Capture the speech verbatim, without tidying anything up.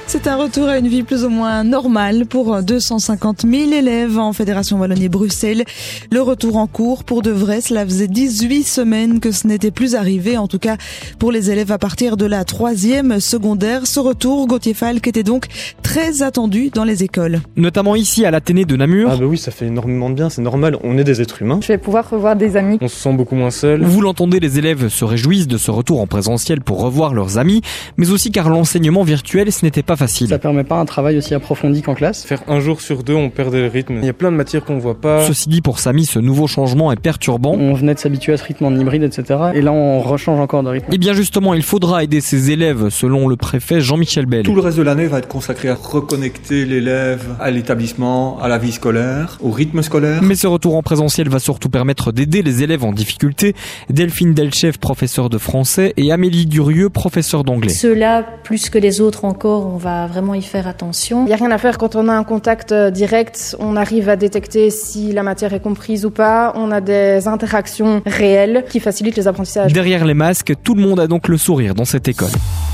C'est un retour à une vie plus ou moins normale pour deux cent cinquante mille élèves en Fédération Wallonie-Bruxelles. Le retour en cours pour de vrai, cela faisait dix-huit semaines que ce n'était plus arrivé, en tout cas pour les élèves à partir de la troisième secondaire. Ce retour, Gauthier Falk, était donc très attendu dans les écoles. Notamment ici à l'Athénée de Namur. Ah bah oui, ça fait énormément de bien, c'est normal, on est des êtres humains. Je vais pouvoir revoir des amis. On se sent beaucoup moins seul. Vous l'entendez, les élèves se réjouissent de ce retour en présentiel pour revoir leurs amis, mais aussi car l'enseignement virtuel, ce n'était pas facile. Ça permet pas un travail aussi approfondi qu'en classe. Faire un jour sur deux, on perdait le rythme. Il y a plein de matières qu'on voit pas. Ceci dit, pour Samy, ce nouveau changement est perturbant. On venait de s'habituer à ce rythme en hybride, et cetera. Et là, on rechange encore de rythme. Et bien justement, il faudra aider ces élèves, selon le préfet Jean-Michel Bell. Tout le reste de l'année va être consacré à reconnecter l'élève à l'établissement, à la vie scolaire, au rythme scolaire. Mais ce retour en présentiel va surtout permettre d'aider les élèves en difficulté. Delphine Delchef, professeure de français, et Amélie Durieux, professeure d'anglais. Ceux-là, plus que les autres encore, on va vraiment y faire attention. Il n'y a rien à faire quand on a un contact direct, on arrive à détecter si la matière est comprise ou pas, on a des interactions réelles qui facilitent les apprentissages. Derrière les masques, tout le monde a donc le sourire dans cette école.